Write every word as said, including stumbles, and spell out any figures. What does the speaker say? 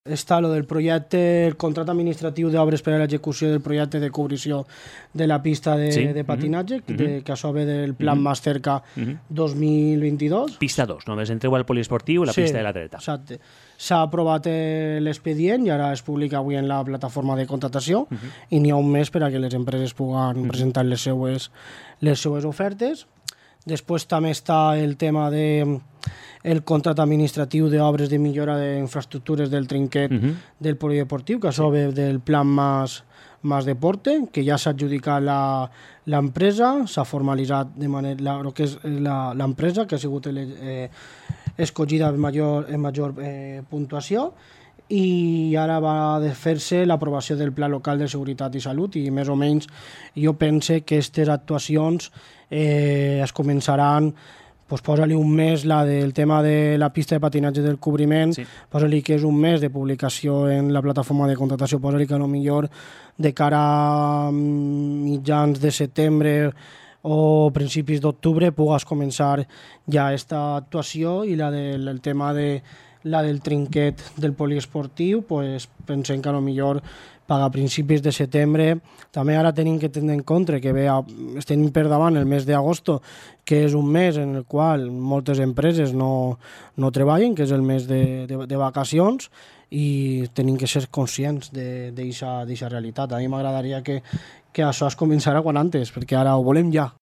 Està lo del projecte, el contracte administratiu d'obres per a l'execució del projecte de cobrició de la pista de, Sí. de patinatge, Mhm. de, que això ve del Plan Mhm. Más Cerca Mhm. dos mil vint-i-dos. Pista dos, només entreu al poliesportiu, la Sí, pista de l'atleta. Exacte. S'ha aprovat eh, l'expedient i ara es publica avui en la plataforma de contractació Mhm. i n'hi ha un mes per a que les empreses puguen Mhm. presentar les seues, les seues ofertes. Després també està el tema de el contracte administratiu d'obres de millora d'infraestructures del trinquet Mhm. del polideportiu, que això ve del Plan Más, Más Deporte, que ja s'ha adjudicat la- l'empresa, s'ha formalitzat de manera, la, el que és la- l'empresa, que ha sigut ele- eh, escollida en major, en major eh, puntuació, i ara va de fer-se l'aprovació del Pla Local de Seguretat i Salut i més o menys jo pense que aquestes actuacions eh, es començaran, pues, posa-li un mes la del tema de la pista de patinatge del cobriment, Sí. posa-li que és un mes de publicació en la plataforma de contractació, posa-li que a lo millor de cara a mitjans de setembre o principis d'octubre pugues començar ja aquesta actuació, i la del el tema de la del trinquet del poliesportiu, pues, pensem que a lo millor paga a principis de setembre. També ara tenim que tenir en compte que ve a, estem per davant el mes d'agosto, que és un mes en el qual moltes empreses no, no treballen, que és el mes de, de, de vacacions, i tenim que ser conscients d'aquesta realitat. A mi m'agradaria que, que això es començara quan antes, perquè ara ho volem ja.